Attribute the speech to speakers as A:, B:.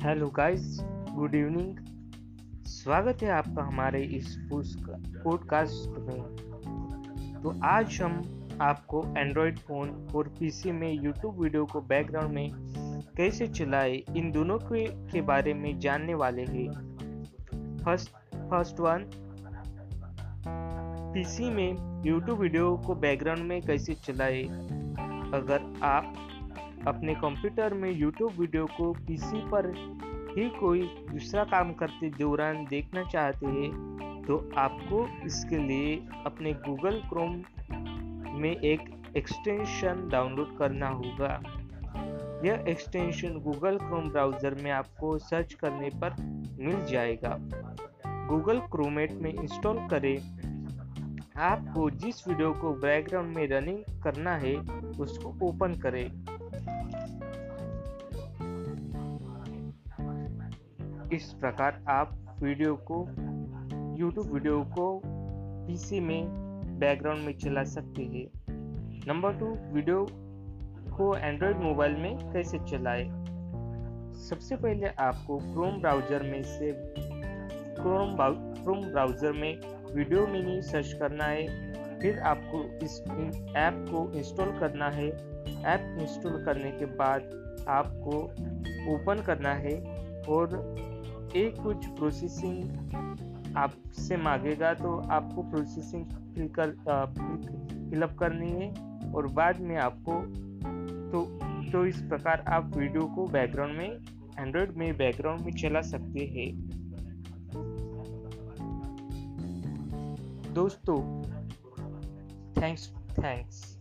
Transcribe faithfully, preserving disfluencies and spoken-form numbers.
A: Hello guys, good evening. स्वागत है आपका हमारे इस पॉडकास्ट में। तो आज हम आपको एंड्रॉयड फ़ोन और पीसी में यूट्यूब वीडियो को बैकग्राउंड में कैसे चलाए, इन दोनों के, के बारे में जानने वाले हैं। फर्स्ट फर्स्ट वन, पीसी में यूट्यूब वीडियो को बैकग्राउंड में कैसे चलाए। अगर आप अपने कंप्यूटर में यूट्यूब वीडियो को पीसी पर ही कोई दूसरा काम करते दौरान देखना चाहते हैं तो आपको इसके लिए अपने गूगल क्रोम में एक एक्सटेंशन डाउनलोड करना होगा। यह एक्सटेंशन गूगल क्रोम ब्राउज़र में आपको सर्च करने पर मिल जाएगा। गूगल क्रोमेट में इंस्टॉल करें। आपको जिस वीडियो को बैकग्राउंड में रनिंग करना है उसको ओपन करें। इस प्रकार आप वीडियो को यूट्यूब वीडियो को पीसी में बैकग्राउंड में चला सकते हैं। नंबर टू, वीडियो को एंड्रॉयड मोबाइल में कैसे चलाएं। सबसे पहले आपको क्रोम ब्राउज़र में से क्रोम क्रोम ब्राउज़र में वीडियो मिनी सर्च करना है। फिर आपको इस ऐप को इंस्टॉल करना है। ऐप इंस्टॉल करने के बाद आपको ओपन करना है और एक कुछ प्रोसेसिंग आपसे मांगेगा, तो आपको प्रोसेसिंग फिल कर फिलअप करनी है और बाद में आपको तो तो इस प्रकार आप वीडियो को बैकग्राउंड में एंड्रॉयड में बैकग्राउंड में चला सकते हैं। दोस्तों, थैंक्स थैंक्स